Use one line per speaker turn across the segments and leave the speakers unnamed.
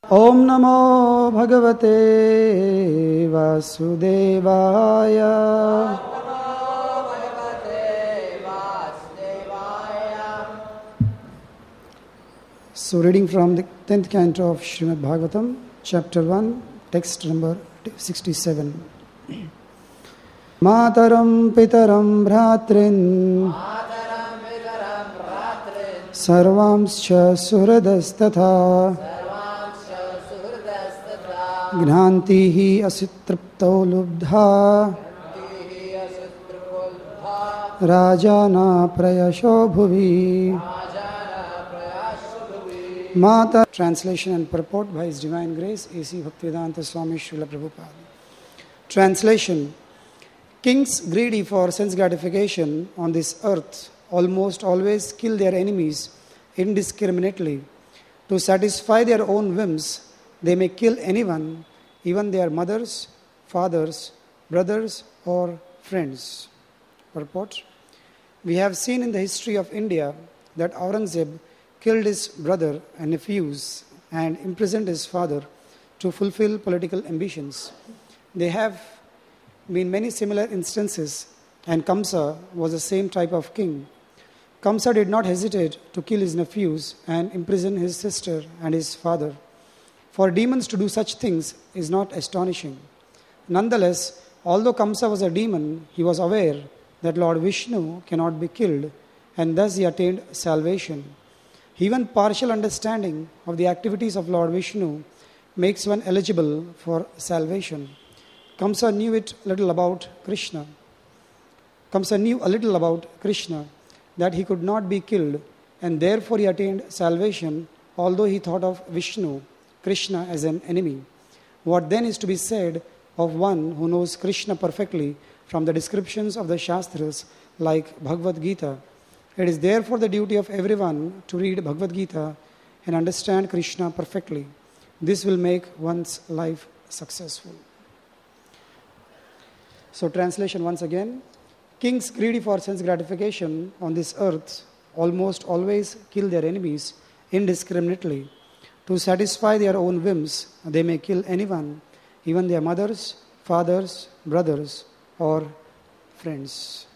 Om Namo Bhagavate Vasudevaya. So reading from the 10th canto of Srimad Bhagavatam, chapter 1, text number 67. Mataram pitaram bhratrin sarvamscha suhradastatha Gnantihi asitrapto lubdha Rajana prayasho bhuvi. Mata. Translation and purport by His Divine Grace A.C. Bhaktivedanta Swami Srila Prabhupada. Translation. Kings greedy for sense gratification on this earth almost always kill their enemies indiscriminately. To satisfy their own whims, they may kill anyone, even their mothers, fathers, brothers, or friends. Purport. We have seen in the history of India that Aurangzeb killed his brother and nephews and imprisoned his father to fulfill political ambitions. There have been many similar instances, and Kamsa was the same type of king. Kamsa did not hesitate to kill his nephews and imprison his sister and his father. For demons to do such things is not astonishing. Nonetheless, although Kamsa was a demon, he was aware that Lord Vishnu cannot be killed, and thus he attained salvation. Even partial understanding of the activities of Lord Vishnu makes one eligible for salvation. Kamsa knew a little about Krishna, that he could not be killed, and therefore he attained salvation, although he thought of Vishnu, Krishna, as an enemy. What then is to be said of one who knows Krishna perfectly from the descriptions of the Shastras like Bhagavad Gita? It is therefore the duty of everyone to read Bhagavad Gita and understand Krishna perfectly. This will make one's life successful. So translation once again. Kings greedy for sense gratification on this earth almost always kill their enemies indiscriminately. To satisfy their own whims, they may kill anyone, even their mothers, fathers, brothers, or friends.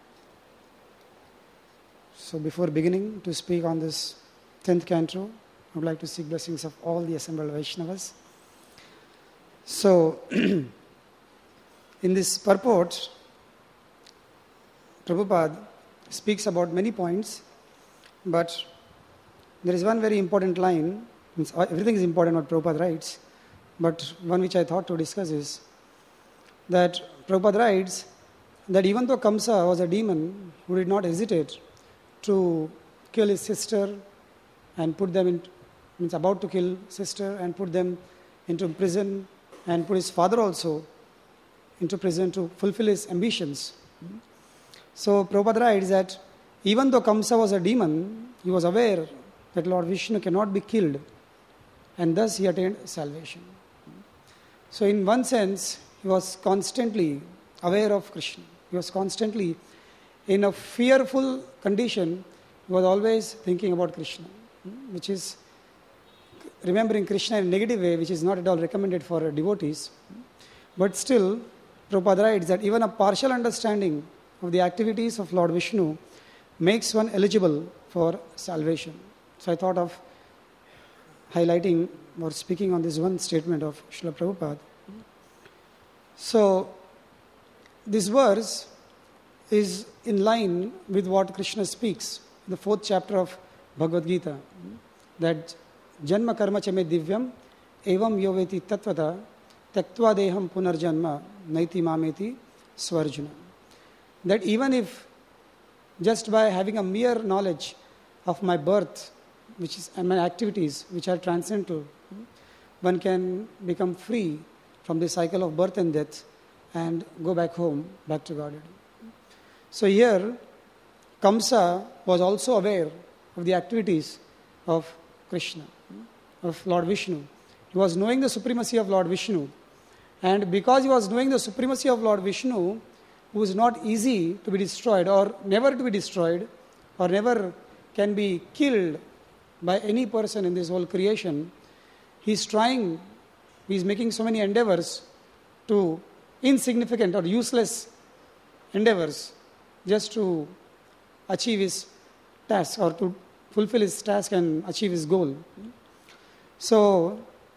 So before beginning to speak on this 10th canto, I would like to seek blessings of all the assembled Vaishnavas. So, in this purport, Prabhupada speaks about many points, but there is one very important line. Everything is important what Prabhupada writes, but one which I thought to discuss is that Prabhupada writes that even though Kamsa was a demon who did not hesitate to kill his sister and put them in, means about to kill sister and put them into prison and put his father also into prison to fulfill his ambitions. So Prabhupada writes that even though Kamsa was a demon, he was aware that Lord Vishnu cannot be killed, and thus he attained salvation. So in one sense, he was constantly aware of Krishna. He was constantly in a fearful condition. He was always thinking about Krishna, which is remembering Krishna in a negative way, which is not at all recommended for devotees. But still, Prabhupada writes that even a partial understanding of the activities of Lord Vishnu makes one eligible for salvation. So I thought of highlighting or speaking on this one statement of Srila Prabhupada. So this verse is in line with what Krishna speaks in the 4th chapter of Bhagavad Gita, that Janma karma chame divyam evam yoveti tatvata tyaktva deham punarjanma naiti mameti swarjuna. That even if just by having a mere knowledge of my birth, which is and my activities which are transcendental, one can become free from the cycle of birth and death and go back home, back to Godhead. So here, Kamsa was also aware of the activities of Krishna, of Lord Vishnu. He was knowing the supremacy of Lord Vishnu. And because he was knowing the supremacy of Lord Vishnu, who is not easy to be destroyed or never to be destroyed or never can be killed by any person in this whole creation, he's making so many endeavors to insignificant or useless endeavors just to achieve his task or to fulfill his task and achieve his goal. So,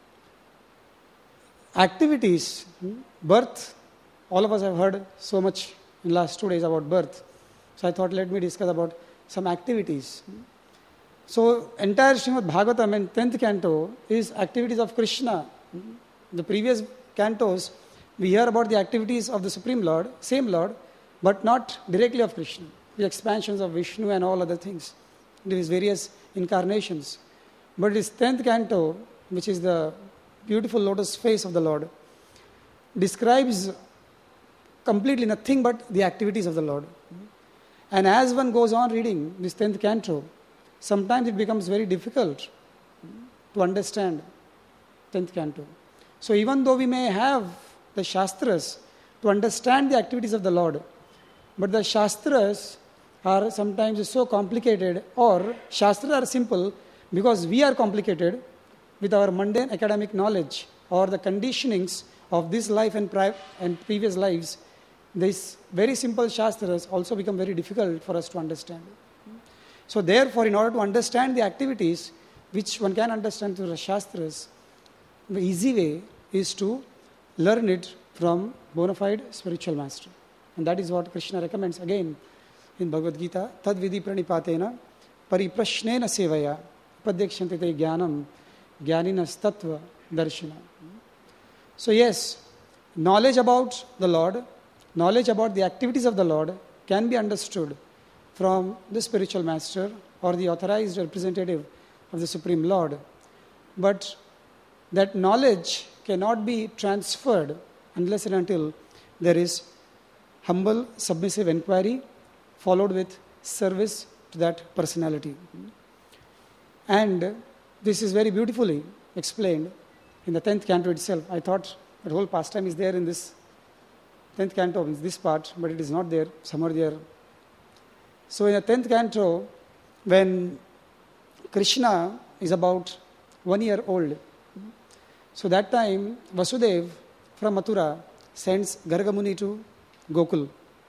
activities, birth, all of us have heard so much in the last 2 days about birth. So I thought, let me discuss about some activities. So, entire Srimad Bhagavatam in 10th canto is activities of Krishna. The previous cantos, we hear about the activities of the Supreme Lord, same Lord, but not directly of Krishna. The expansions of Vishnu and all other things, these various incarnations. But this 10th canto, which is the beautiful lotus face of the Lord, describes completely nothing but the activities of the Lord. And as one goes on reading this 10th canto, sometimes it becomes very difficult to understand 10th canto. So even though we may have the Shastras to understand the activities of the Lord, but the Shastras are sometimes so complicated, or Shastras are simple because we are complicated with our mundane academic knowledge or the conditionings of this life and previous lives. These very simple Shastras also become very difficult for us to understand. So therefore, in order to understand the activities which one can understand through the Shastras, the easy way is to learn it from bona fide spiritual master. And that is what Krishna recommends again in Bhagavad Gita, tad vidhi pranipatena pariprashnena sevaya upadekshante te jnanam jnaninas tattva darshana. So yes, knowledge about the Lord, knowledge about the activities of the Lord can be understood from the spiritual master or the authorized representative of the Supreme Lord. But that knowledge cannot be transferred unless and until there is humble, submissive inquiry followed with service to that personality. And this is very beautifully explained in the 10th canto itself. I thought that whole pastime is there in this 10th canto, in this part, but it is not there, somewhere there. So in the 10th canto, when Krishna is about 1 year old, so that time Vasudev from Mathura sends Garga Muni to Gokul.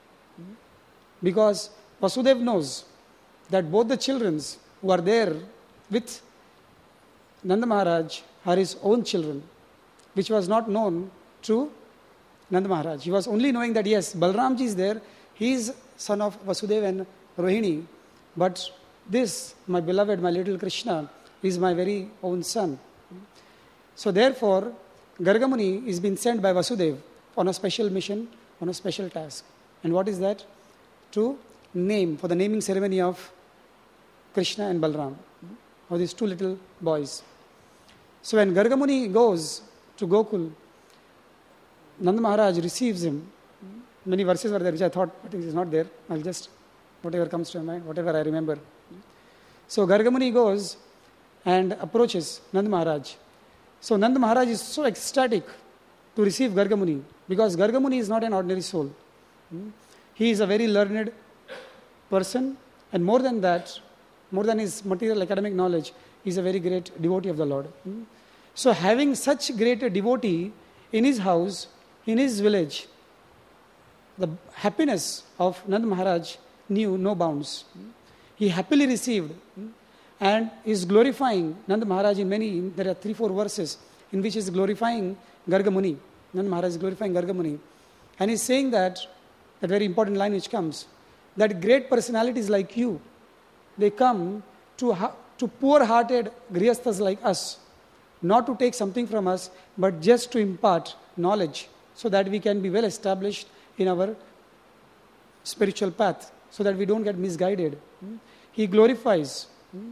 Because Vasudev knows that both the children who are there with Nanda Maharaj are his own children, which was not known to Nanda Maharaj. He was only knowing that yes, Balramji is there, he is son of Vasudev and Rohini, but this, my beloved, my little Krishna, is my very own son. So therefore, Garga Muni is being sent by Vasudev on a special mission, on a special task. And what is that? To name, for the naming ceremony of Krishna and Balram, of these two little boys. So when Garga Muni goes to Gokul, Nanda Maharaj receives him. Many verses were there which I thought, but it is not there. I'll just, whatever comes to my mind, whatever I remember. So Garga Muni goes and approaches Nanda Maharaj. So Nanda Maharaj is so ecstatic to receive Garga Muni, because Garga Muni is not an ordinary soul. He is a very learned person, and more than that, more than his material academic knowledge, he is a very great devotee of the Lord. So having such great a devotee in his house, in his village, the happiness of Nanda Maharaj knew no bounds. He happily received and is glorifying Nanda Maharaj in many, there are 3-4 verses in which he is glorifying Garga Muni. Nanda Maharaj is glorifying Garga Muni. And he is saying that very important line which comes, that great personalities like you, they come to poor-hearted grihasthas like us, not to take something from us, but just to impart knowledge so that we can be well established in our spiritual path, so that we don't get misguided. He glorifies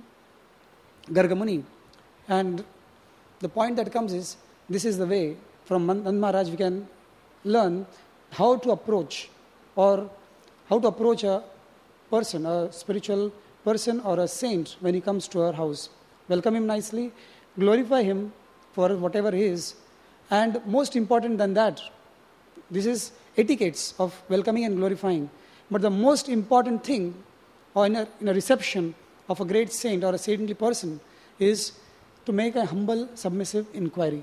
Garga Muni. And the point that comes is, this is the way from Nanda Maharaj we can learn how to approach a person, a spiritual person or a saint when he comes to our house. Welcome him nicely, glorify him for whatever he is, and most important than that, this is etiquettes of welcoming and glorifying. But the most important thing in a reception of a great saint or a saintly person is to make a humble, submissive inquiry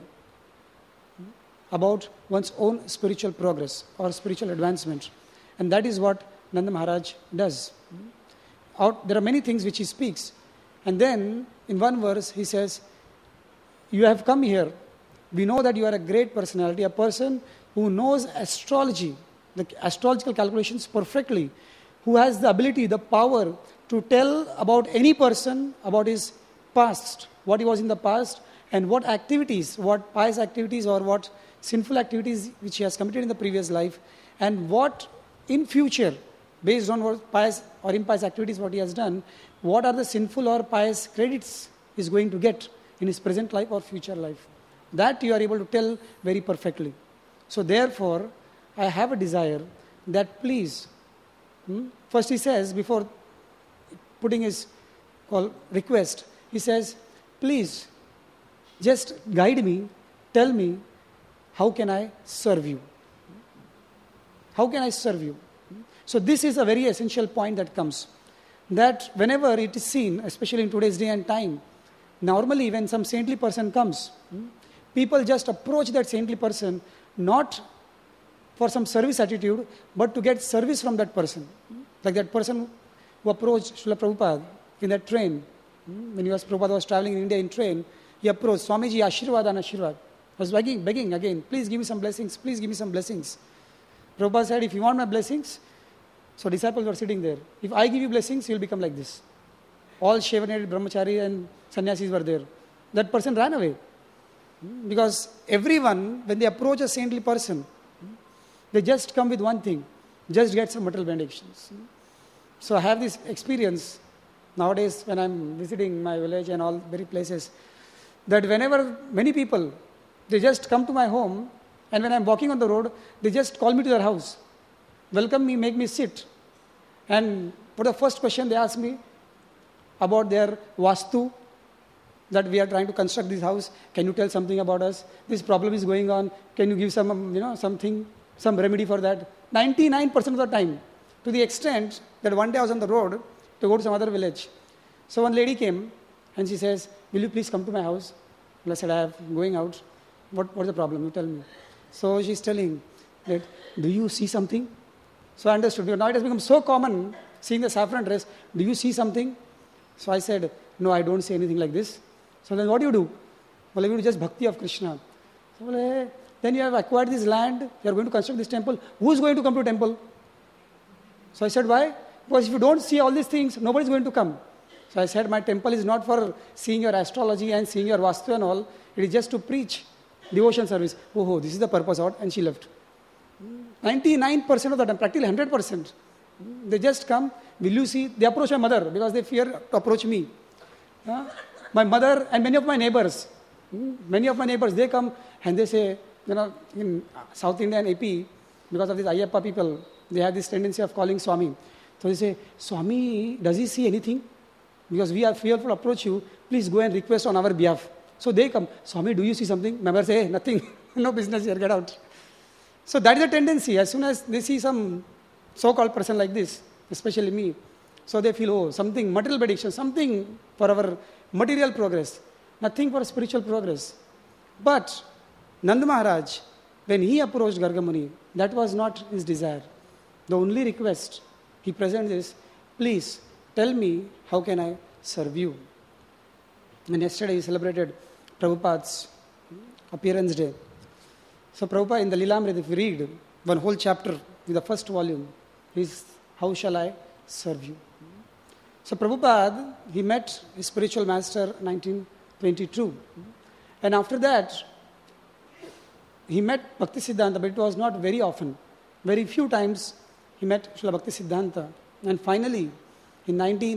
about one's own spiritual progress or spiritual advancement. And that is what Nanda Maharaj does. There are many things which he speaks. And then, in one verse, he says, you have come here. We know that you are a great personality, a person who knows astrology, the astrological calculations perfectly, who has the ability, the power to tell about any person, about his past, what he was in the past, and what activities, what pious activities or what sinful activities which he has committed in the previous life, and what in future, based on what pious or impious activities what he has done, what are the sinful or pious credits he is going to get in his present life or future life. That you are able to tell very perfectly. So therefore, I have a desire that please, first he says, before putting his request, he says, please, just guide me, tell me, how can I serve you? How can I serve you? So this is a very essential point that comes. That whenever it is seen, especially in today's day and time, normally when some saintly person comes, people just approach that saintly person not for some service attitude, but to get service from that person. Like that person who approached Srila Prabhupada in that train. When Prabhupada was traveling in India in train, he approached, Swamiji, Ashirvad and Ashirvad. Was begging again, please give me some blessings, please give me some blessings. Prabhupada said, if you want my blessings, so disciples were sitting there. If I give you blessings, you will become like this. All shaven-headed brahmachari and sannyasis were there. That person ran away. Because everyone, when they approach a saintly person, they just come with one thing, just get some material benedictions. So I have this experience nowadays when I'm visiting my village and all very places, that whenever many people, they just come to my home, and when I'm walking on the road, they just call me to their house, welcome me, make me sit. And for the first question they ask me about their vastu, that we are trying to construct this house. Can you tell something about us? This problem is going on. Can you give some, something, some remedy for that? 99% of the time, to the extent that one day I was on the road to go to some other village. So one lady came and she says, will you please come to my house? Well, I said, I'm going out. What's the problem? You tell me. So she's telling that, do you see something? So I understood. Now it has become so common seeing the saffron dress. Do you see something? So I said, no, I don't see anything like this. So then what do you do? Well, you do just bhakti of Krishna. So then you have acquired this land, you are going to construct this temple. Who is going to come to temple? So I said, why? Because if you don't see all these things, nobody is going to come. So I said, my temple is not for seeing your astrology and seeing your vastu and all. It is just to preach devotion service. Oh, this is the purpose of it. And she left. 99% of the time, practically 100%. They just come, will you see? They approach my mother because they fear to approach me. My mother and many of my neighbors, they come and they say, in South India and AP, because of these Ayyappa people, they have this tendency of calling Swami. So they say, Swami, does he see anything? Because we are fearful to approach you, please go and request on our behalf. So they come, Swami, do you see something? My mother say, hey, nothing, no business here, get out. So that is the tendency. As soon as they see some so-called person like this, especially me, so they feel, something, material benediction, something for our material progress, nothing for spiritual progress. But Nanda Maharaj, when he approached Garga Muni, that was not his desire. The only request he presents is, please tell me how can I serve you. And yesterday we celebrated Prabhupada's appearance day. So Prabhupada in the Lilamrita, if you read one whole chapter in the first volume, is how shall I serve you. So Prabhupada, he met his spiritual master in 1922. And after that, he met Bhaktisiddhanta, but it was not very often. Very few times he met Srila Bhaktisiddhanta. And finally, in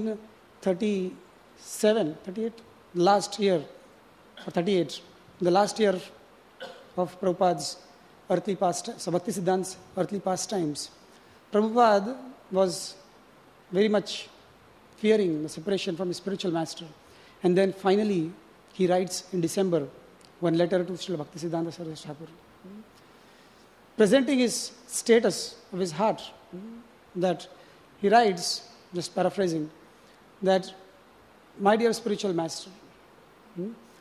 1937, 38, last year, or 38, the last year of Prabhupada's earthly pastimes, so Bhaktisiddhanta's earthly pastimes, Prabhupada was very much fearing the separation from his spiritual master. And then finally, he writes in December one letter to Srila Bhaktisiddhanta Saraswati Thakur, presenting his status of his heart, that he writes, just paraphrasing, that, my dear spiritual master,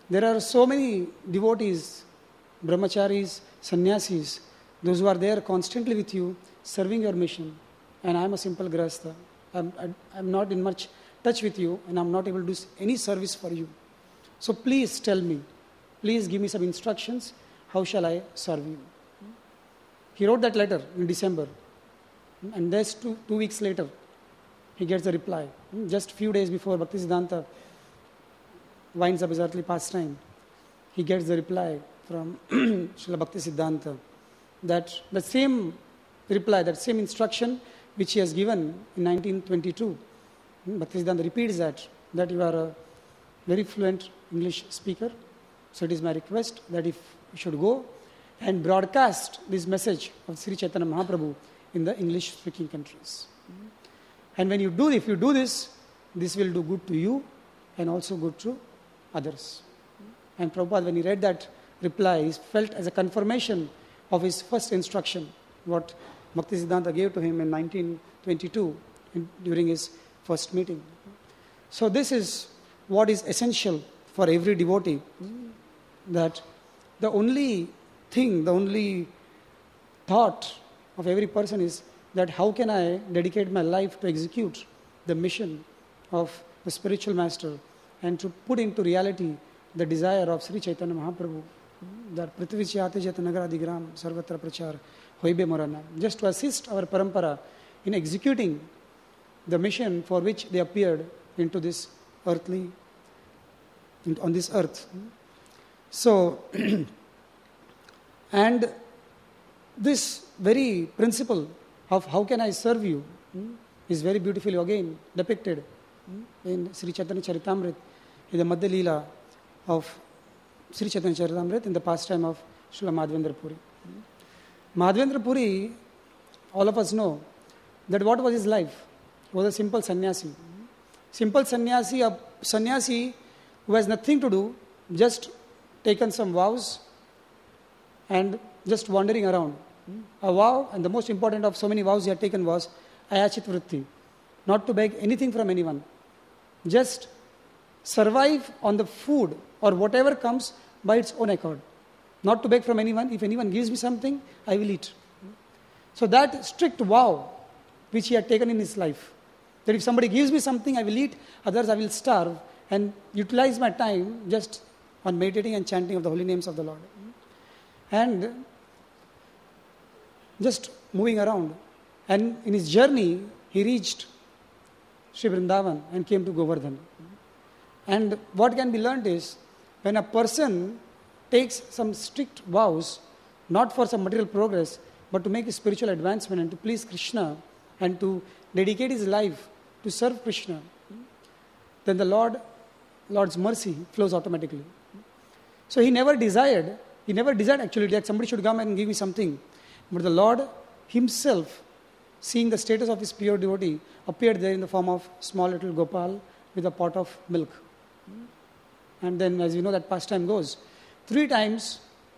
There are so many devotees, brahmacharis, sannyasis, those who are there constantly with you, serving your mission. And I am a simple grahastha. I'm not in much touch with you, and I'm not able to do any service for you. So please tell me, please give me some instructions, how shall I serve you? He wrote that letter in December, and just 2 weeks later, he gets the reply. Just a few days before Bhaktisiddhanta winds up his earthly pastime, he gets the reply from Srila Bhaktisiddhanta, that the same reply, that same instruction which he has given in 1922, Bhaktisiddhanta repeats that you are a very fluent English speaker, so it is my request that if you should go and broadcast this message of Sri Chaitanya Mahaprabhu in the English-speaking countries. And when you do, if you do this, this will do good to you and also good to others. And Prabhupada, when he read that reply, he felt as a confirmation of his first instruction, what Bhaktisiddhanta gave to him in 1922 during his first meeting. So this is what is essential for every devotee, that the only thing, the only thought of every person is that how can I dedicate my life to execute the mission of the spiritual master and to put into reality the desire of Sri Chaitanya Mahaprabhu, that Prithvichayate Jatanagara Sarvatra Prachar Hoibe Morana, just to assist our parampara in executing the mission for which they appeared into this earthly, on this earth. So, and this very principle of how can I serve you is very beautifully again depicted in Sri Chaitanya Charitamrita, in the Madhya Leela of Sri Chaitanya Charitamrita, in the pastime of Srila Madhavendra Puri. Madhavendra Puri, all of us know that what was his life? He was a simple sannyasi. Simple sannyasi, a sannyasi who has nothing to do, just taken some vows and just wandering around. A vow, and the most important of so many vows he had taken was ayachit vritti, not to beg anything from anyone, just survive on the food or whatever comes by its own accord, not to beg from anyone. If anyone gives me something, I will eat. So that strict vow which he had taken in his life, that if somebody gives me something, I will eat, others I will starve, and utilize my time just on meditating and chanting of the holy names of the Lord. And just moving around. And in his journey, he reached Sri Vrindavan and came to Govardhan. And what can be learned is, when a person takes some strict vows, not for some material progress, but to make a spiritual advancement and to please Krishna and to dedicate his life to serve Krishna, then the Lord's mercy flows automatically. So he never desired actually that somebody should come and give me something. But the Lord himself, seeing the status of his pure devotee, appeared there in the form of small little Gopal with a pot of milk. And then, as you know, that pastime goes. Three times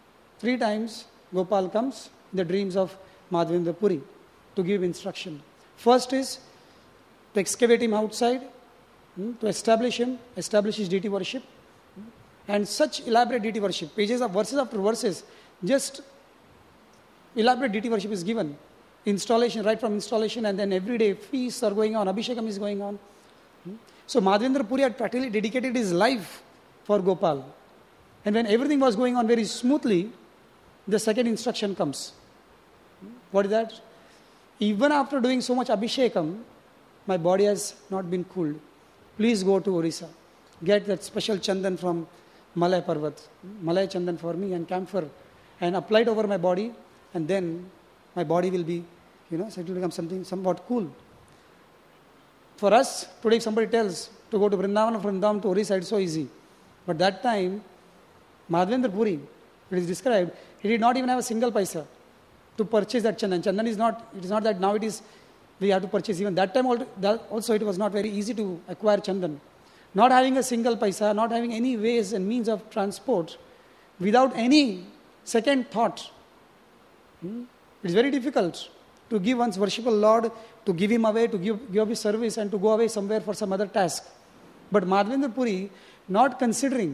Gopal comes in the dreams of Madhavendra Puri to give instruction. First is to excavate him outside, to establish his deity worship. And such elaborate deity worship, pages of verses after verses, just elaborate deity worship is given. Installation, right from installation, and then every day feasts are going on, Abhishekam is going on. So Madhavendra Puri had practically dedicated his life for Gopal. And when everything was going on very smoothly, the second instruction comes. What is that? Even after doing so much Abhishekam, my body has not been cooled. Please go to Orissa. Get that special chandan from Malay Parvat. Malay chandan for me and camphor. And apply it over my body. And then my body will be, so it will become something somewhat cool. For us, today if somebody tells to go to Vrindavan, from Vrindavan to Orissa, it's so easy. But that time, Madhavendra Puri, it is described, he did not even have a single paisa to purchase that chandan. Chandan it is not that now we have to purchase. Even that time also it was not very easy to acquire chandan. Not having a single paisa, not having any ways and means of transport, without any second thought. It is very difficult to give one's worshipful Lord, to give him away, to give up his service and to go away somewhere for some other task. But Madhavendra Puri, not considering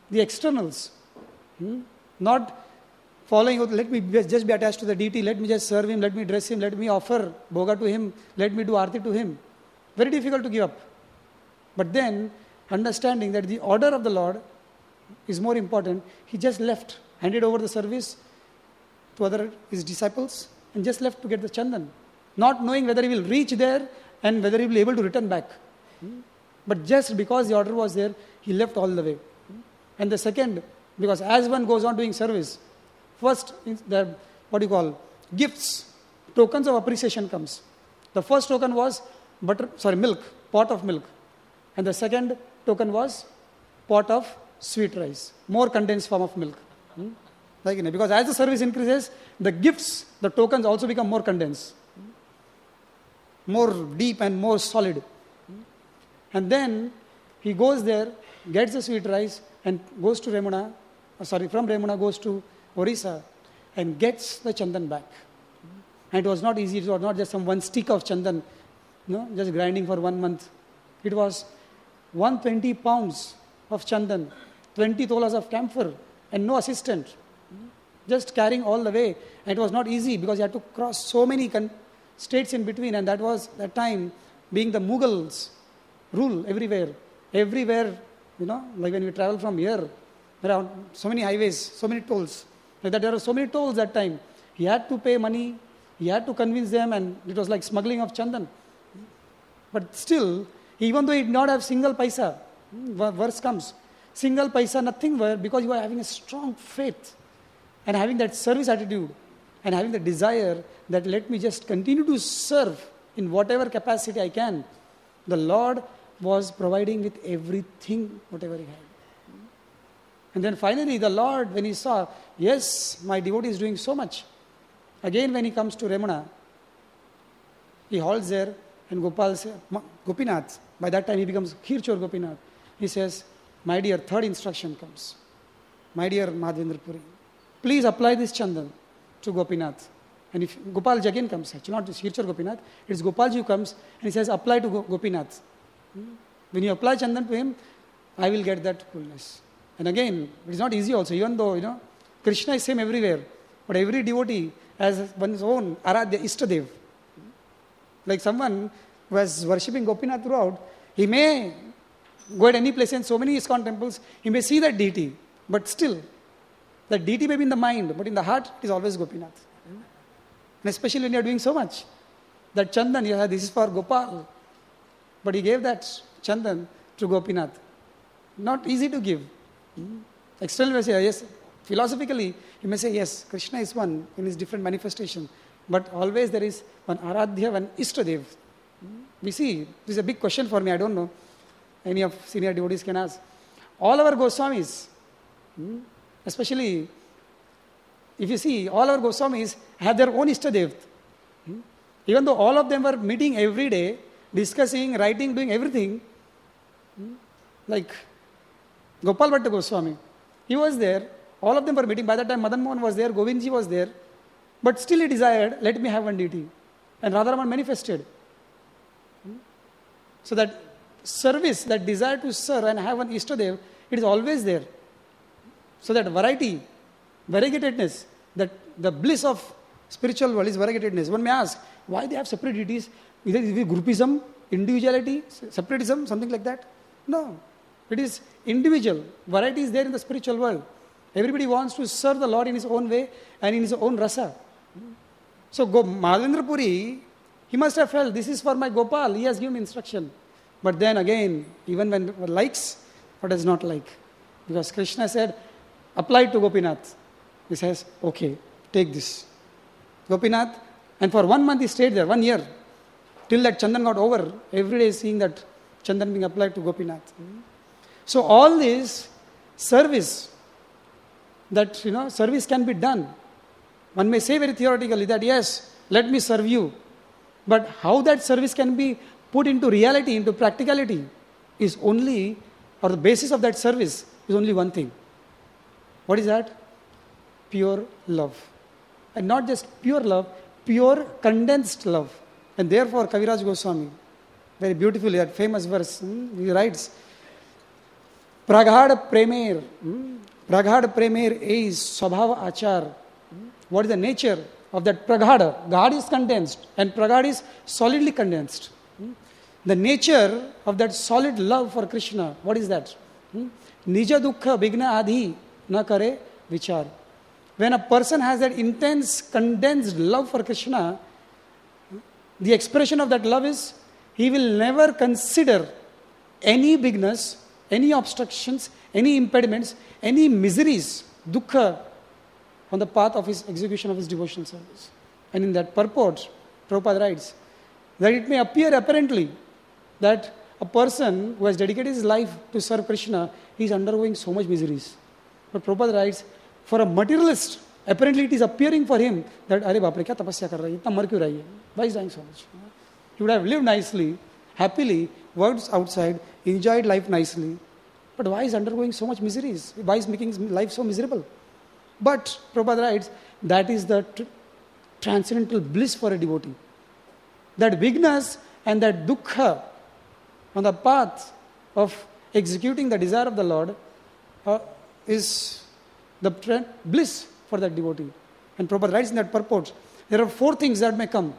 the externals. Not following, let me just be attached to the deity, let me just serve him, let me dress him, let me offer bhoga to him, let me do arti to him. Very difficult to give up. But then, understanding that the order of the Lord is more important, he just left, handed over the service to his disciples, and just left to get the chandan, not knowing whether he will reach there and whether he will be able to return back. But just because the order was there, he left all the way. And the second, because as one goes on doing service, first, gifts, tokens of appreciation comes. The first token was milk, pot of milk. And the second token was pot of sweet rice, more condensed form of milk. Because as the service increases, the gifts, the tokens also become more condensed, more deep and more solid. And then he goes there, gets the sweet rice, and goes to from Remuna goes to Orissa, and gets the chandan back. And it was not easy, it was not just some one stick of chandan, just grinding for 1 month. It was 120 pounds of chandan, 20 tolas of camphor, and no assistant. Just carrying all the way. And it was not easy because you had to cross so many states in between, and that was that time being the Mughals rule everywhere. Everywhere, like when we travel from here, there are so many highways, so many tolls. Like that, there are so many tolls that time. He had to pay money, he had to convince them, and it was like smuggling of chandan. But still, even though he did not have single paisa, verse comes, single paisa, nothing were, because you are having a strong faith and having that service attitude and having the desire that let me just continue to serve in whatever capacity I can. The Lord was providing with everything, whatever he had. And then finally the Lord, when he saw, yes, my devotee is doing so much. Again when he comes to Remuna, he halts there and Gopal says, Gopinath, by that time he becomes Khirchor Gopinath. He says, my dear, third instruction comes. My dear Madhavendra Puri, please apply this chandan to Gopinath. And if Gopalji again comes, actually not Khirchor Gopinath, it's Gopalji who comes and he says, apply to Gopinath. When you apply chandan to him, I will get that coolness. And again, it is not easy also, even though, Krishna is same everywhere. But every devotee has one's own Aradhya, Ishtadev. Like someone who was worshipping Gopinath throughout, he may go at any place in so many ISKCON temples, he may see that deity. But still, that deity may be in the mind, but in the heart, it is always Gopinath. And especially when you are doing so much. That chandan, this is for Gopal. But he gave that chandan to Gopinath. Not easy to give. Externally, say, yes, philosophically, you may say, yes, Krishna is one in his different manifestation. But always there is one Aradhya, one Ishtadev. We see, this is a big question for me, I don't know. Any of senior devotees can ask. All our Goswamis, especially, if you see, all our Goswamis have their own Ishtadev. Even though all of them were meeting every day, discussing, writing, doing everything, like Gopal Bhatta Goswami, he was there, all of them were meeting. By that time, Madan Mohan was there, Govindji was there, but still he desired, let me have one deity. And Radharaman manifested. So that service, that desire to serve and have one Ishtadev, it is always there. So that variety, variegatedness, that the bliss of spiritual world is variegatedness. One may ask, why they have separate deities? Either it is groupism, individuality, separatism, something like that? No. It is individual. Variety is there in the spiritual world. Everybody wants to serve the Lord in his own way and in his own rasa. So Madhavendra Puri, he must have felt, this is for my Gopal, he has given instruction. But then again, even when one likes, what does not like? Because Krishna said, apply to Gopinath. He says, okay, take this. Gopinath, and for 1 month he stayed there, 1 year. Till that chandan got over, every day seeing that chandan being applied to Gopinath. So all this service, that service can be done. One may say very theoretically that yes, let me serve you. But how that service can be put into reality, into practicality, is only, or the basis of that service is only one thing. What is that? Pure love. And not just pure love, pure condensed love. And therefore Kaviraj, Kavi, Raj Goswami, very beautifully, that famous verse, he writes, Praghad Premer. Praghad Premer is Swabhava Achar. What is the nature of that Praghad? Gad is condensed and Praghad is solidly condensed. The nature of that solid love for Krishna, what is that? Nija dukkha vigna adhi na kare vichar. When a person has that intense, condensed love for Krishna, the expression of that love is, he will never consider any bigness, any obstructions, any impediments, any miseries, dukkha, on the path of his execution of his devotional service. And in that purport, Prabhupada writes that it may appear apparently that a person who has dedicated his life to serve Krishna is undergoing so much miseries. But Prabhupada writes, for a materialist, apparently it is appearing for him that, Are Bapre, kya tapasya kar rahi hai? Itna mar kyun rahi hai? Why is dying so much? He would have lived nicely, happily, worked outside, enjoyed life nicely. But why is undergoing so much miseries? Why is making his life so miserable? But Prabhupada writes, that is the transcendental bliss for a devotee. That vignas and that dukkha on the path of executing the desire of the Lord is the bliss for that devotee. And Prabhupada writes in that purport, there are 4 things that may come.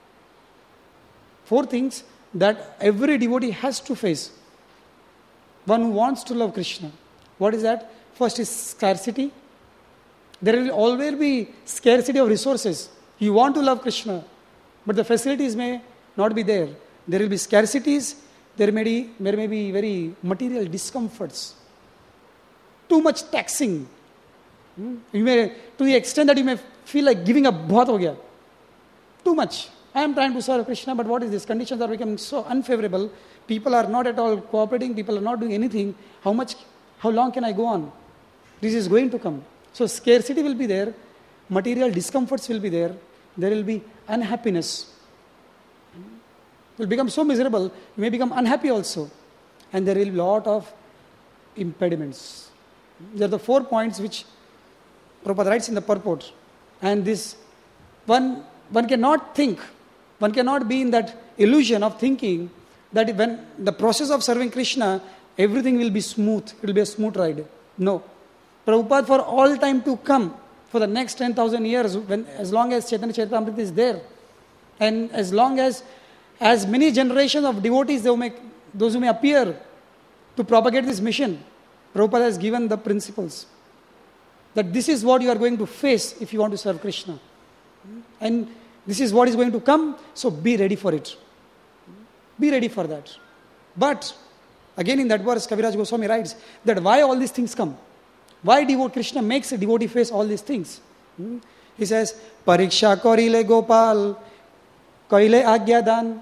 4 things that every devotee has to face. One who wants to love Krishna. What is that? First is scarcity. There will always be scarcity of resources. You want to love Krishna, but the facilities may not be there. There will be scarcities. There may be very material discomforts. Too much taxing. You may, to the extent that you may feel like giving up, bahut ho gaya. Too much. I am trying to serve Krishna, but what is this? Conditions are becoming so unfavorable. People are not at all cooperating. People are not doing anything. How long can I go on? This is going to come. So scarcity will be there. Material discomforts will be there. There will be unhappiness. You will become so miserable. You may become unhappy also. And there will be a lot of impediments. There are the 4 points which Prabhupada writes in the purport. And this, one cannot think, one cannot be in that illusion of thinking that when the process of serving Krishna, everything will be smooth, it will be a smooth ride. No. Prabhupada for all time to come, for the next 10,000 years, as long as Chaitanya Charitamrita is there, and as long as many generations of devotees, those who may appear to propagate this mission, Prabhupada has given the principles. That this is what you are going to face if you want to serve Krishna. And this is what is going to come, so be ready for it. Be ready for that. But, again in that verse, Kaviraj Goswami writes that why all these things come? Why Krishna makes a devotee face all these things? He says, Pariksha korile Gopal, koile agya dan.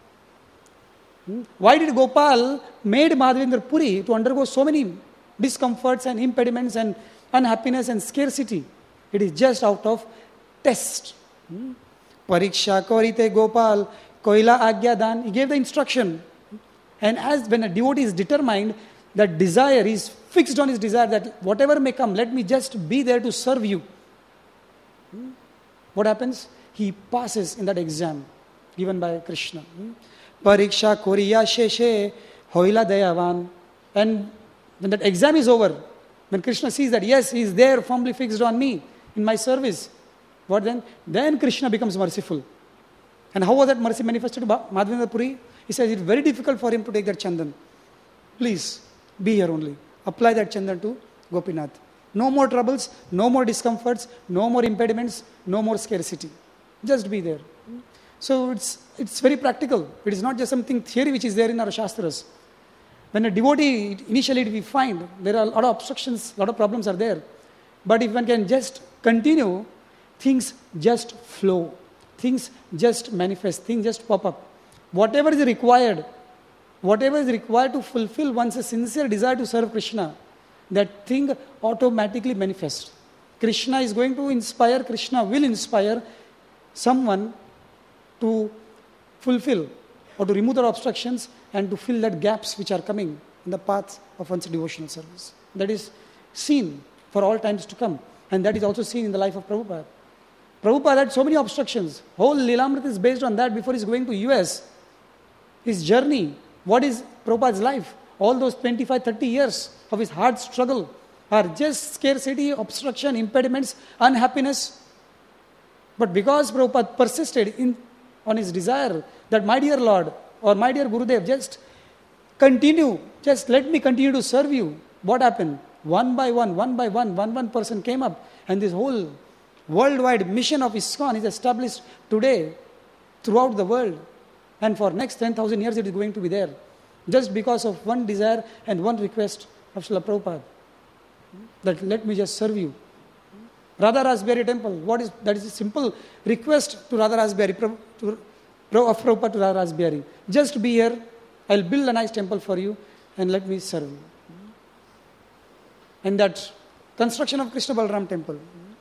Why did Gopal made Madhavendra Puri to undergo so many discomforts and impediments and unhappiness and scarcity? It is just out of test. Pariksha korite Gopal, koila agya dan. He gave the instruction. And as when a devotee is determined, that desire is fixed on his desire that whatever may come, let me just be there to serve you. What happens? He passes in that exam given by Krishna. Pariksha koriya sheshe hoila dayavan. And when that exam is over, when Krishna sees that yes, he is there firmly fixed on me in my service, what then? Then Krishna becomes merciful. And how was that mercy manifested to Madhavendra Puri? He says it's very difficult for him to take that chandan. Please, be here only. Apply that chandan to Gopinath. No more troubles, no more discomforts, no more impediments, no more scarcity. Just be there. So it's very practical. It is not just something theory which is there in our Shastras. When a devotee, initially we find there are a lot of obstructions, a lot of problems are there. But if one can just continue, things just flow. Things just manifest. Things just pop up. Whatever is required to fulfill one's sincere desire to serve Krishna, that thing automatically manifests. Krishna is going to inspire, Krishna will inspire someone to fulfill or to remove the obstructions and to fill that gaps which are coming in the path of one's devotional service. That is seen for all times to come. And that is also seen in the life of Prabhupada. Prabhupada had so many obstructions. Whole Lilamrita is based on that before he's going to US. His journey, what is Prabhupada's life? all those 25, 30 years of his hard struggle are just scarcity, obstruction, impediments, unhappiness. But because Prabhupada persisted on his desire that my dear Lord or my dear Gurudev, just continue, just let me continue to serve you. What happened? One by one person came up, and this whole worldwide mission of ISKCON is established today throughout the world. And for next 10,000 years it is going to be there. Just because of one desire and one request of Srila Prabhupada. That let me just serve you. Radha Rasbehari temple, that is a simple request to Radha Rasbehari, of Prabhupada to Radha Rasbehari. Just be here, I'll build a nice temple for you and let me serve you. And that construction of Krishna Balaram temple,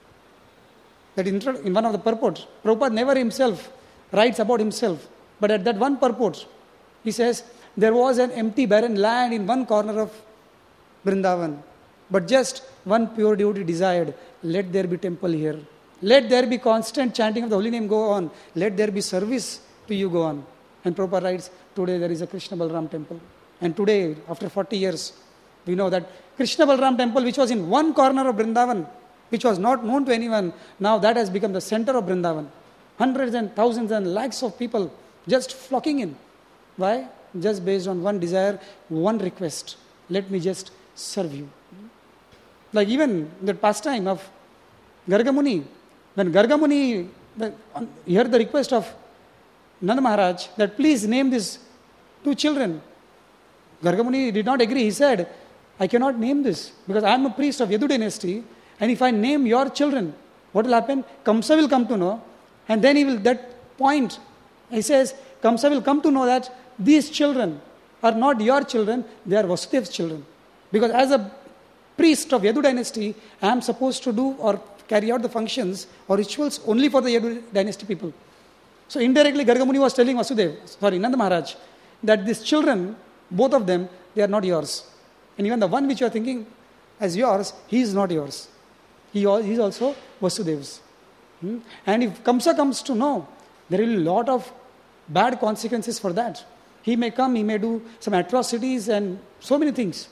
that in one of the purports, Prabhupada never himself writes about himself, but at that one purport, he says, there was an empty barren land in one corner of Vrindavan, but just one pure devotee desired, let there be temple here. Let there be constant chanting of the holy name go on. Let there be service to you go on. And Prabhupada writes, today there is a Krishna Balaram temple. And today, after 40 years, we know that Krishna Balaram temple, which was in one corner of Vrindavan, which was not known to anyone, now that has become the center of Vrindavan. Hundreds and thousands and lakhs of people just flocking in. Why? Just based on one desire, one request. Let me just serve you. Like even the pastime of Gargamuni, when Gargamuni heard the request of Nanda Maharaj that please name these two children, Gargamuni did not agree. He said, I cannot name this because I am a priest of Yadu dynasty, and if I name your children, what will happen? Kamsa will come to know, and then he will, that point, he says, Kamsa will come to know that these children are not your children, they are Vasudev's children. Because as a priest of Yadu dynasty, I am supposed to do or carry out the functions or rituals only for the Yadu dynasty people. So indirectly, Gargamuni was telling Nanda Maharaj, that these children, both of them, they are not yours. And even the one which you are thinking as yours, he is not yours. He is also Vasudev's. And if Kamsa comes to know, there will be a lot of bad consequences for that. He may come, he may do some atrocities and so many things.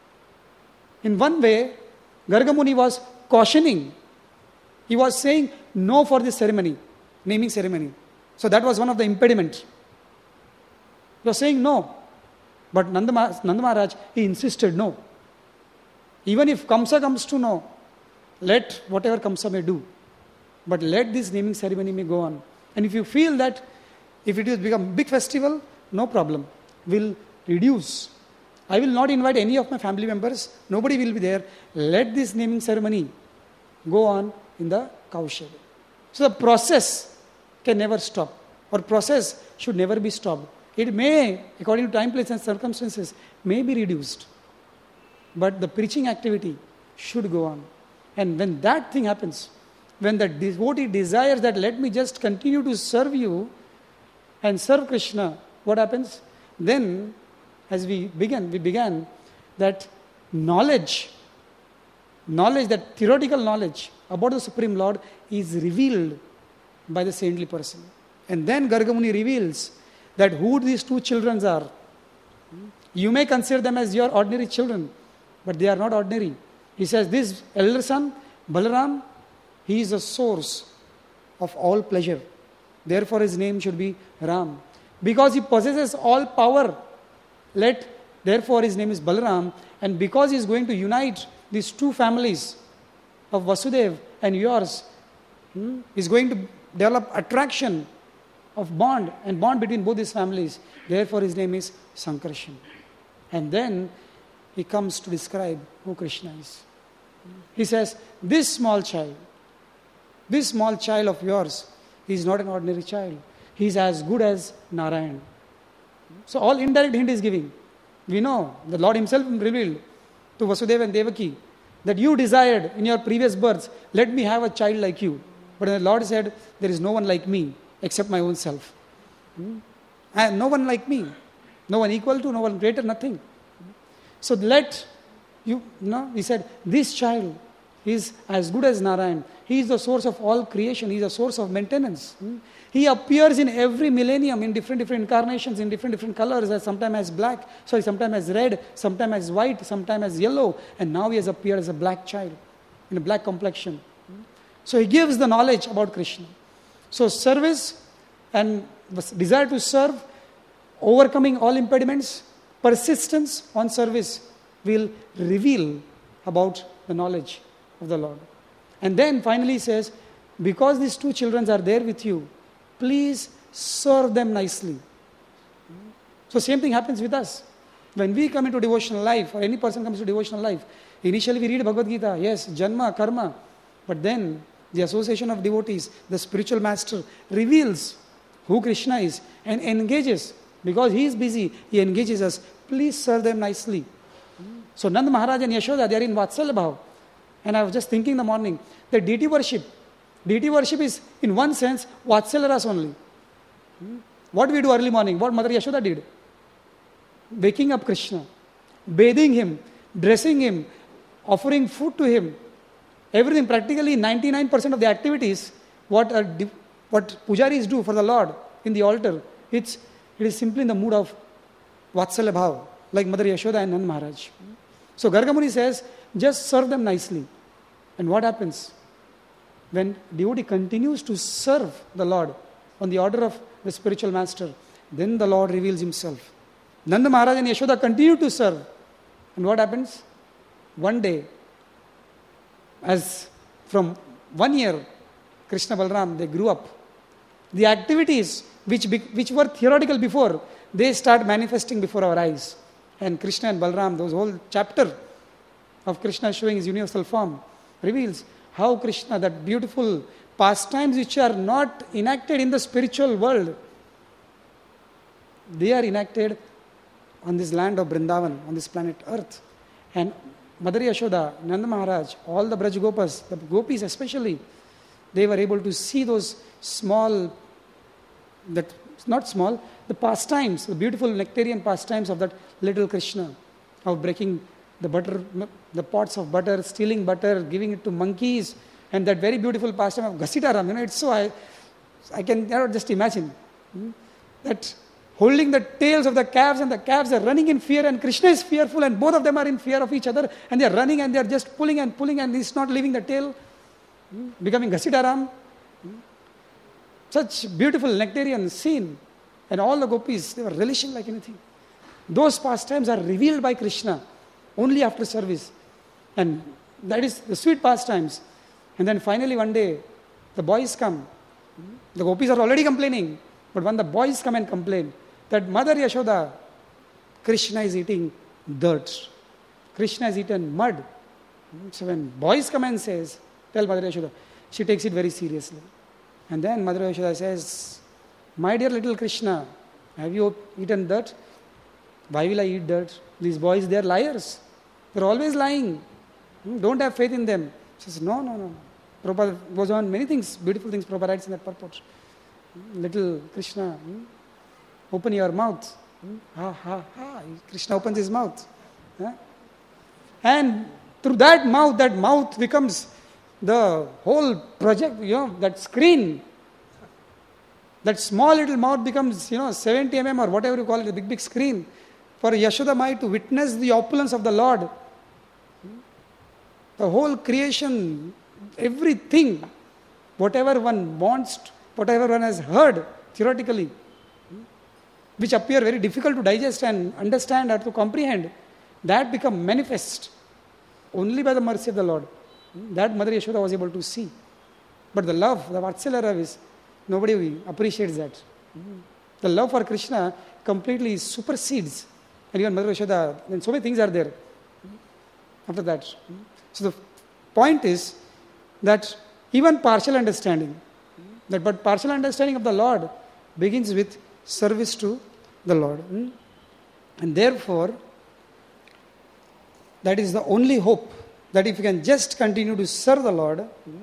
In one way, Gargamuni was cautioning. He was saying no for this ceremony, naming ceremony. So that was one of the impediments. He was saying no. But Nanda Maharaj, he insisted no. Even if Kamsa comes to know, let whatever Kamsa may do. But let this naming ceremony may go on. And if you feel that if it has become a big festival, no problem. We'll reduce. I will not invite any of my family members. Nobody will be there. Let this naming ceremony go on in the cowshed. So the process can never stop. Or process should never be stopped. It may, according to time, place and circumstances, may be reduced. But the preaching activity should go on. And when that thing happens, when the devotee desires that let me just continue to serve you and serve Krishna, what happens? Then, as we began that knowledge, that theoretical knowledge about the Supreme Lord is revealed by the saintly person. And then Gargamuni reveals that who these two children are. You may consider them as your ordinary children, but they are not ordinary. He says, this elder son, Balaram, he is the source of all pleasure. Therefore his name should be Ram. Because he possesses all power, therefore his name is Balaram. And because he is going to unite these two families of Vasudev and yours, he is going to develop attraction of bond between both these families. Therefore his name is Sankarshan. And then he comes to describe who Krishna is. He says, this small child of yours is not an ordinary child. He is as good as Narayan. So all indirect hint is giving. We know the Lord himself revealed to Vasudeva and Devaki that you desired in your previous births, let me have a child like you. But the Lord said, there is no one like me except my own self. And no one like me. No one equal to, no one greater, nothing. So he said, this child He is as good as Narayan. He is the source of all creation. He is the source of maintenance. He appears in every millennium in different incarnations, in different colors, sometimes as black, sometimes as red, sometimes as white, sometimes as yellow, and now he has appeared as a black child, in a black complexion. So he gives the knowledge about Krishna. So service and desire to serve, overcoming all impediments, persistence on service will reveal about the knowledge of the Lord. And then finally he says, because these two children are there with you, please serve them nicely. So same thing happens with us. When we come into devotional life, or any person comes to devotional life, initially we read Bhagavad Gita, yes, Janma, Karma, but then the association of devotees, the spiritual master reveals who Krishna is and engages. Because he is busy, he engages us. Please serve them nicely. So Nand Maharaj and Yashoda, they are in Vatsalya Bhav. And I was just thinking in the morning that deity worship is in one sense Vatsalya Ras only. What we do early morning, what Mother Yashoda did. Waking up Krishna, bathing him, dressing him, offering food to him. Everything, practically 99% of the activities, what pujaris do for the Lord in the altar, it is simply in the mood of Vatsalya Bhav, like Mother Yashoda and Nand Maharaj. So Garga Muni says, just serve them nicely. And what happens? When devotee continues to serve the Lord on the order of the spiritual master, then the Lord reveals himself. Nanda Maharaj and Yashoda continue to serve. And what happens? One day, as from 1 year, Krishna Balram, they grew up. The activities which were theoretical before, they start manifesting before our eyes. And Krishna and Balram, those whole chapter of Krishna showing his universal form, reveals how Krishna, that beautiful pastimes which are not enacted in the spiritual world, they are enacted on this land of Vrindavan, on this planet Earth. And Mother Yashoda, Nanda Maharaj, all the Braj Gopas, the gopis especially, they were able to see those small, the pastimes, the beautiful nectarian pastimes of that little Krishna, of breaking the butter, the pots of butter, stealing butter, giving it to monkeys, and that very beautiful pastime of Ghasitaram. It's so, I cannot just imagine that holding the tails of the calves, and the calves are running in fear, and Krishna is fearful, and both of them are in fear of each other, and they are running, and they are just pulling, and he's not leaving the tail, becoming Ghasitaram. Such beautiful nectarian scene, and all the gopis, they were relishing like anything. Those pastimes are revealed by Krishna only after service, and that is the sweet pastimes. And then finally one day, the boys come. The gopis are already complaining, but when the boys come and complain that Mother Yashoda, Krishna is eating dirt, Krishna has eaten mud. So when boys come and tell Mother Yashoda, she takes it very seriously. And then Mother Yashoda says, my dear little Krishna, have you eaten dirt? Why will I eat dirt? These boys, they are liars. They are always lying. Don't have faith in them. She says, no. Prabhupada goes on many things, beautiful things Prabhupada writes in that purport. Little Krishna, open your mouth. Krishna opens his mouth. And through that mouth becomes the whole project, that screen. That small little mouth becomes, 70 mm or whatever you call it, a big screen for Yashoda Mai to witness the opulence of the Lord. The whole creation, everything, whatever one wants, whatever one has heard theoretically, which appear very difficult to digest and understand or to comprehend, that become manifest only by the mercy of the Lord. That Mother Yashoda was able to see. But the love, the Vatsalya Rav is, nobody appreciates that. The love for Krishna completely supersedes. And even Mother Yashoda, and so many things are there after that. So the point is that even partial understanding, but partial understanding of the Lord begins with service to the Lord. And therefore, that is the only hope, that if you can just continue to serve the Lord,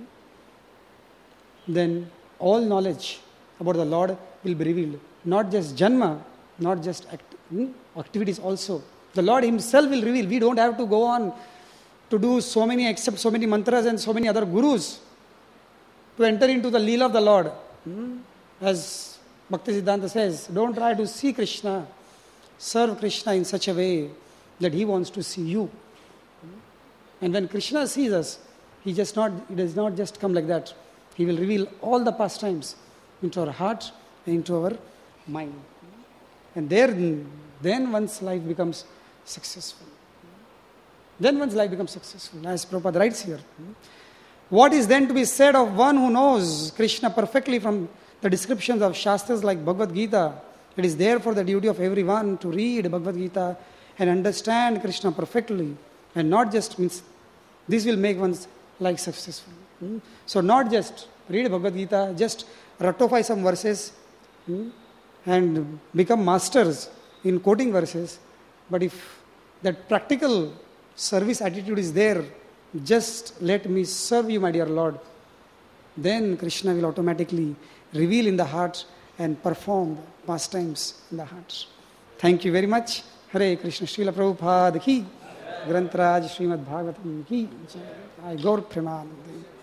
then all knowledge about the Lord will be revealed. Not just Janma, not just activities also. The Lord himself will reveal. We don't have to go on to do so many, accept so many mantras and so many other gurus, to enter into the Leela of the Lord. As Bhaktisiddhanta says, don't try to see Krishna, serve Krishna in such a way that he wants to see you. And when Krishna sees us, he does not just come like that. He will reveal all the pastimes into our heart and into our mind. And then one's life becomes successful. Then one's life becomes successful, as Prabhupada writes here. What is then to be said of one who knows Krishna perfectly from the descriptions of Shastras like Bhagavad Gita? It is therefore the duty of everyone to read Bhagavad Gita and understand Krishna perfectly, and not just means this will make one's life successful. So not just read Bhagavad Gita, just ratify some verses and become masters in quoting verses, but if that practical service attitude is there, just let me serve you, my dear Lord, then Krishna will automatically reveal in the heart and perform pastimes in the heart. Thank you very much. Hare Krishna. Srila Prabhupada ki, Grantaraj Srimad Bhagavatam ki, Gaur Premanande.